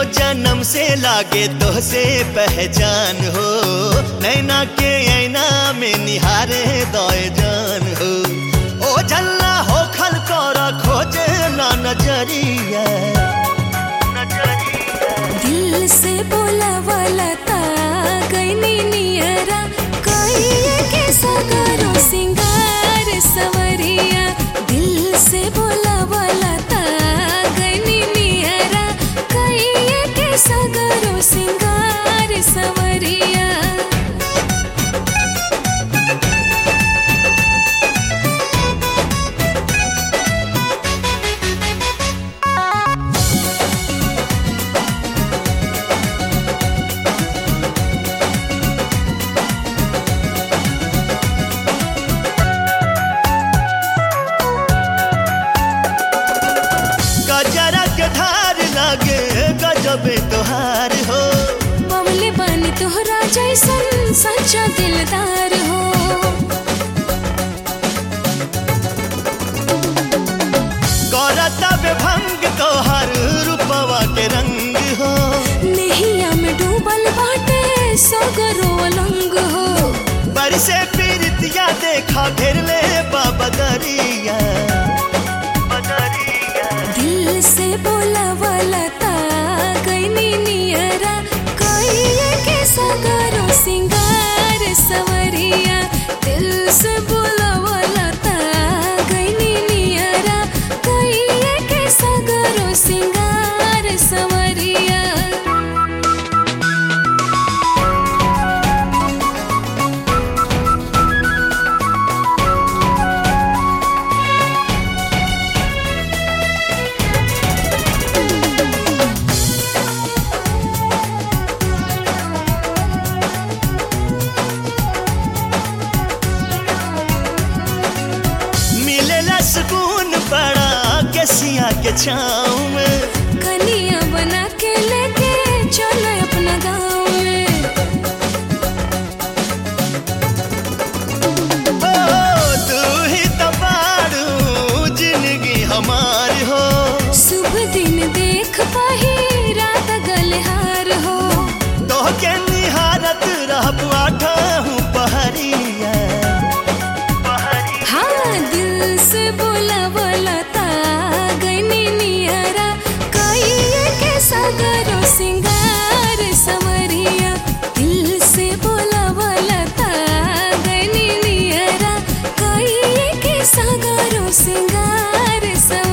जन्म से लागे तो से पहचान हो, नैना के ऐना में निहारे दोए जान हो। ओ झल्ला हो खल कर खोजे ना नजरिया, दिल से बोला वाला ता गईनी नियरा, कहिए के सगरो सिंगार सवरिया। दिल से बोला वाला ता गईनी नियरा, कहिए के सगरो सिंगार सवरिया। गजरा के धार लागे गजब तोहार हो, बबले बन तोहरा जैसन सच्चा दिलदार हो। करता बेभंग तोहर रूपवा के रंग हो, नैया में डूबल बाटे सगरो अलंग हो। बरसे पीरितिया देखा घेरले बाबदरिया, दिल से बोला वाला ता गईनी नियरा, कहिए के सगरो सिंगार सवरिया। दिल से बोला वाला ता गईनी नियरा, कहिए के सगरो सिंगार सवरिया। सुकून पड़ा केसिया के छाँव में, कनिया बना के लेके चलो अपना गाँव में। ओ तू ही तो बारू जिंदगी हमारी हो, शुभ दिन देख पाही रात गलहार हो। तो के निहारत रहब आठहूँ पहरिया। हाँ दिल से बोला बोला ता गईनी नियरा, कहिए के सगरो सिंगार सवरिया। दिल से बोला बोला ता गईनी नियरा, कहिए के सगरो सिंगार सवरिया।